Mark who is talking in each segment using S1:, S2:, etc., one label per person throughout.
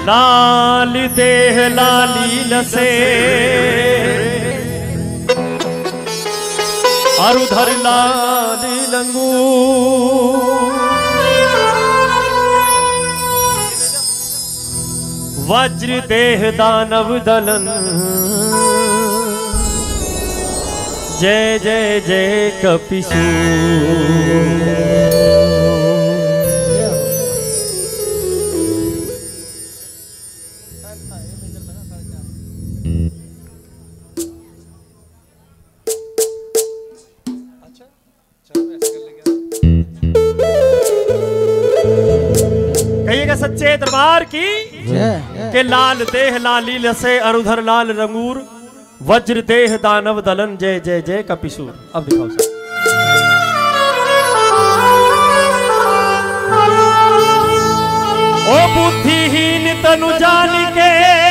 S1: लाल देह लाली लसे और उधर लाल लंगूर वज्र देह दानव दलन जय जय जय कपिसूर। कहिएगा सच्चे दरबार की के लाल देह लाली लसे और उधर लाल रंगूर वज्र देह दानव दलन जय जय जय कपिसूर। अब दिखाओ सर। ओ बुद्धिहीन तनु जान के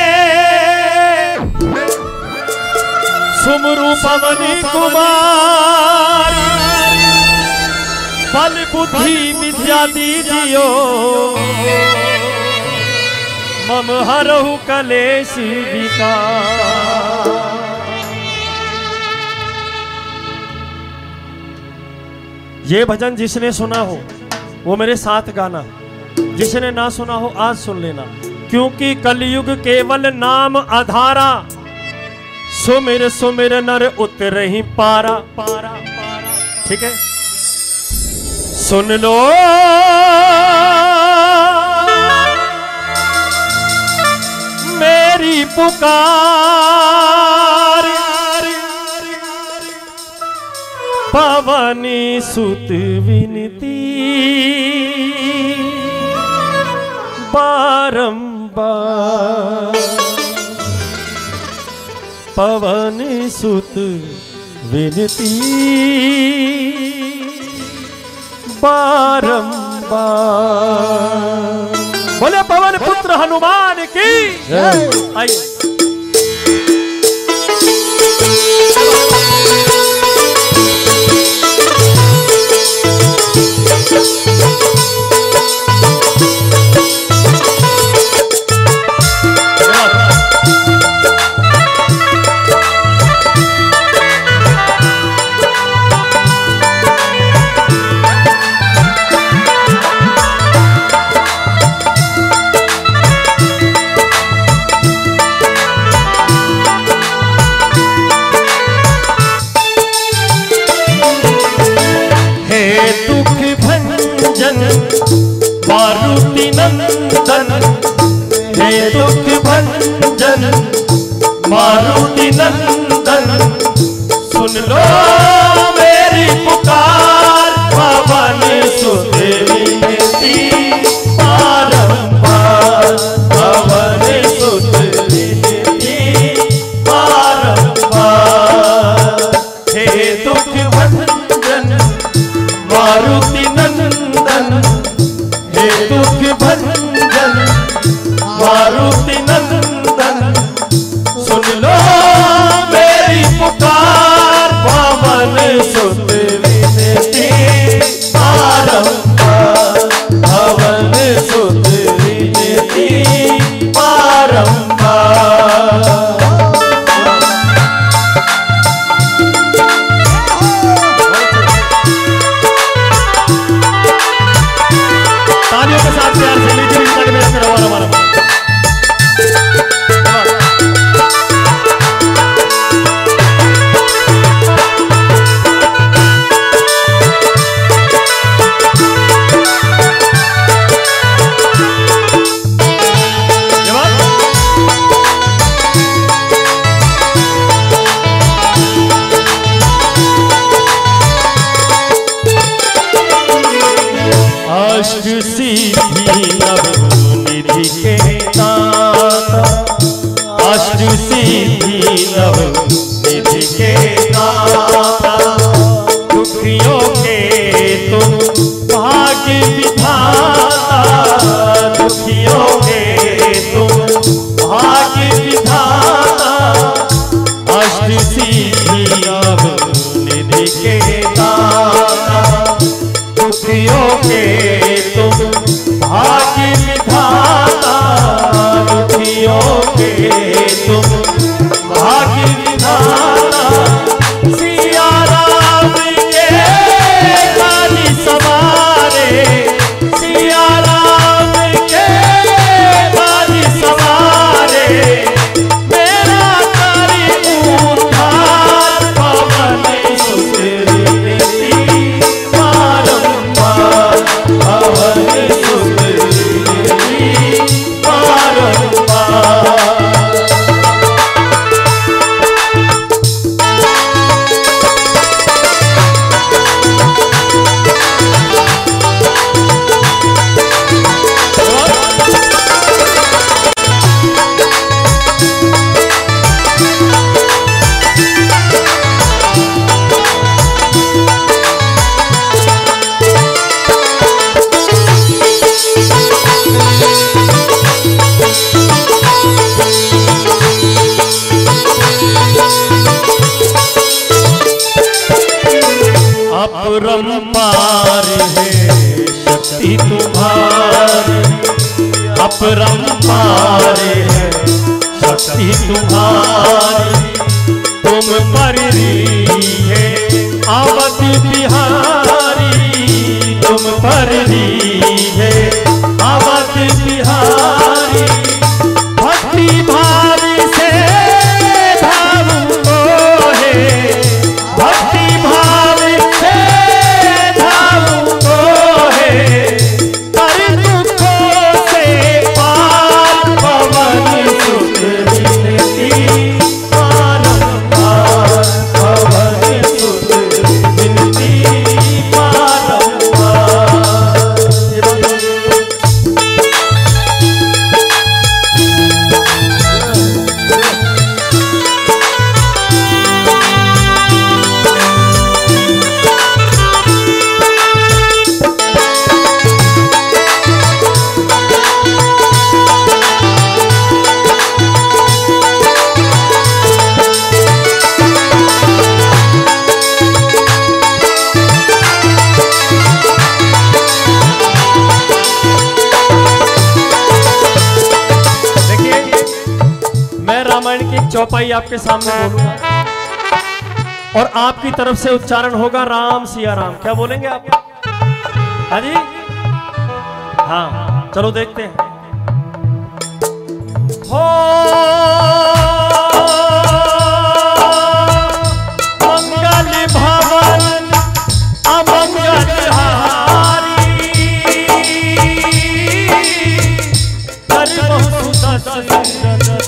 S1: सुमरु पवन कुमार बल बुद्धि विद्या दीजियो मम हरहु कलेश विकार। ये भजन जिसने सुना हो वो मेरे साथ गाना, जिसने ना सुना हो आज सुन लेना, क्योंकि कलयुग केवल नाम आधारा सुमिर सुमिर नर उतरहि पारा पारा पारा। ठीक है, सुन लो मेरी पुकार पवनी सुत विनती बारंबार पवन सुत विनती बारंबार। बोले पवन पुत्र हनुमान की आइए। मारुति नंदन हे दुख भंजन मारुति नंदन सुन लो मेरी पुकार पवन सुत विनती बारंबार पवन सुत विनती बारंबार। हे दुख भंजन मारुति नंदन हे दुख भंजन मारुति नंदन सुन लो मेरी पुकार पवन सुत विनती बारंबार पवन सुत विनती बारंबार। तालियों के साथ प्यार से लीजिए मेरा हमारा अष्ट सिद्धि नवनिधि के दाता अष्ट सिद्धि नवनिधि के दाता दुखियों के तुम भाग्य विधाता दुखियों के तुम भाग्य विधाता अष्ट सिद्धि नवनिधि के दाता दुखियों के तुम भाग्य विधाता अपरंपारे है शक्ति तुम्हारी, तुम परिरी है अवधि बिहारी, तुम परिरी है अवधि बिहारी। भक्ति भाव से धामू को है, भक्ति भाव से धामू को है, कर दुखों से पार पवन सुख विनती बारंबार, पवन सुख विनती बारंबार। चौपाई आपके सामने बोलूंगा और आपकी तरफ से उच्चारण होगा राम सिया राम। क्या बोलेंगे आप? हाँ जी, हाँ चलो देखते हैं। हो मंगल भवन अमंगल हारी, कर बहु दशरथ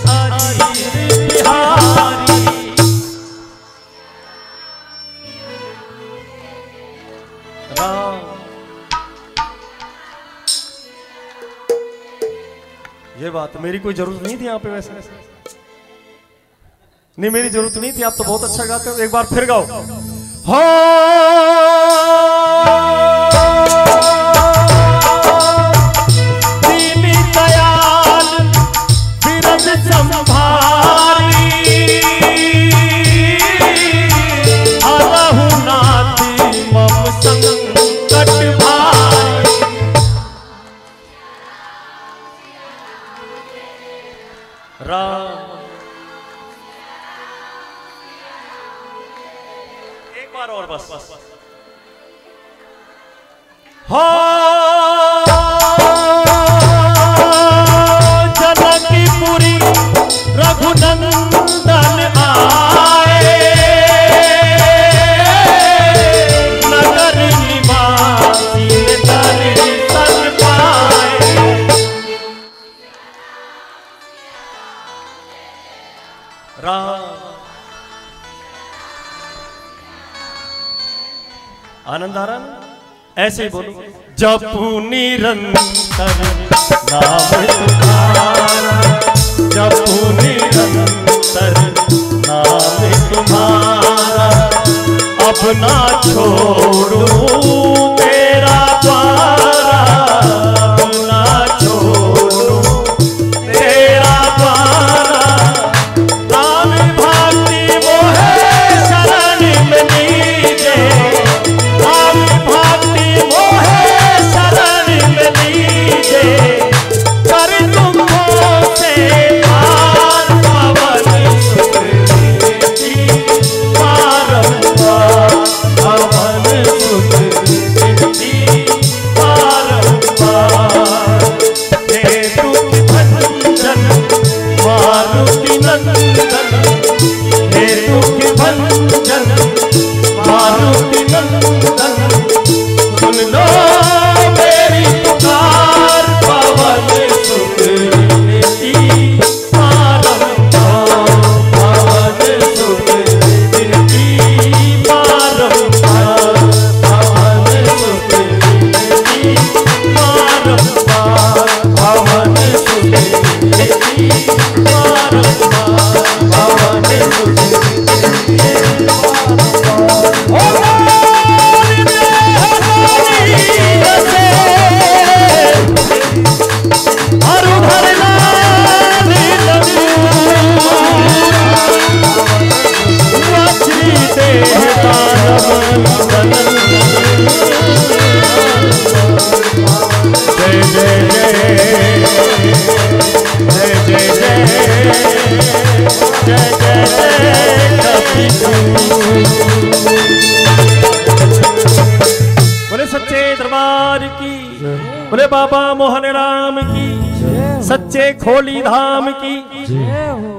S1: ये बात मेरी कोई जरूरत नहीं थी यहाँ पे, वैसे नहीं मेरी जरूरत नहीं थी। आप तो बहुत अच्छा गाते हो, एक बार फिर गाओ। हो दीनी दयाल बिरज संभारी, हरहु नाथी मम संकट भारी। राम एक बार और बस। हो जनकपुरी रघुनंदन आए, नगर निवासी दर्शन पाए। राम आनंद आ रहा ना? ऐसे ही बोलो। जपू निरंतर नाम तुम्हारा, जपू निरंतर नाम तुम्हारा, अब ना छोड़ू तेरा द्वारा, अब ना छोड़ू तेरा द्वारा। राम भक्ति मोहे शरण में लीजे, राम भक्ति मोहे शरण में लीजे, कर तुमको से पार पवन सुख विनती बारंबार, पवन सुख विनती बारंबार। हे दुख भंजन मारुति नंदन, हे दुख भंजन मारुति नंदन, सुन लो मेरी पुकार, पवन सुख विनती बारंबार, पवन सुख विनती बारंबार, पवन सुख विनती बारंबार, पवन सुख विनती बारंबार, पवन सुख विनती बारंबार। जय जय जय बोले सच्चे दरबार की, बोले बाबा मोहन राम की, सच्चे खोली धाम की।